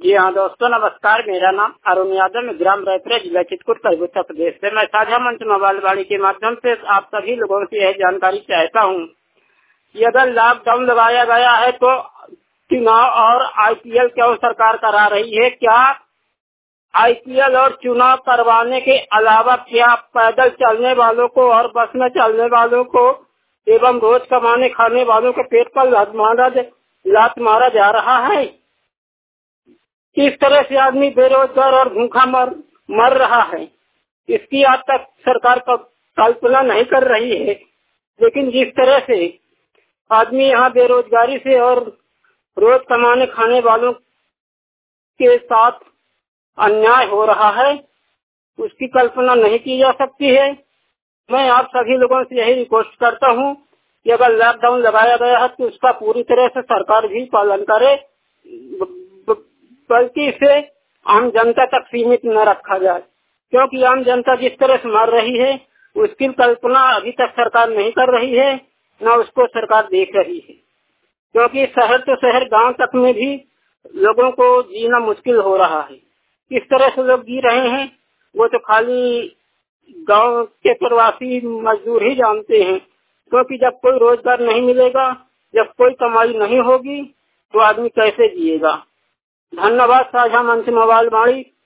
जी हाँ दोस्तों, नमस्कार। मेरा नाम अरुण यादव, मैं ग्राम रायपुर, जिला चित्रकूट, उत्तर प्रदेश से। मैं साझा मंच मोबाइल वाणी के माध्यम से आप सभी लोगों से यह जानकारी चाहता हूँ कि अगर लॉकडाउन लगाया गया है तो चुनाव और आईपीएल क्यों सरकार करा रही है? क्या आईपीएल और चुनाव करवाने के अलावा क्या पैदल चलने वालों को और बस में चलने वालों को एवं रोज कमाने खाने वालों के पेट पर लात मारा जा रहा है? किस तरह से आदमी बेरोजगार और भूखा मर रहा है, इसकी आज तक सरकार कल्पना नहीं कर रही है। लेकिन जिस तरह से आदमी यहाँ बेरोजगारी से और रोज कमाने खाने वालों के साथ अन्याय हो रहा है, उसकी कल्पना नहीं की जा सकती है। मैं आप सभी लोगों से यही रिक्वेस्ट करता हूँ कि अगर लॉकडाउन लगाया गया है तो उसका पूरी तरह से सरकार भी पालन करे, बल्कि इसे आम जनता तक सीमित न रखा जाए, क्योंकि आम जनता जिस तरह से मर रही है उसकी कल्पना अभी तक सरकार नहीं कर रही है, न उसको सरकार देख रही है। क्योंकि शहर तो शहर, गांव तक में भी लोगों को जीना मुश्किल हो रहा है। किस तरह से लोग जी रहे हैं वो तो खाली गांव के प्रवासी मजदूर ही जानते हैं। क्योंकि जब कोई रोजगार नहीं मिलेगा, जब कोई कमाई नहीं होगी तो आदमी कैसे जिएगा। धन्यवाद। साझा मंच मोबाइल वाणी।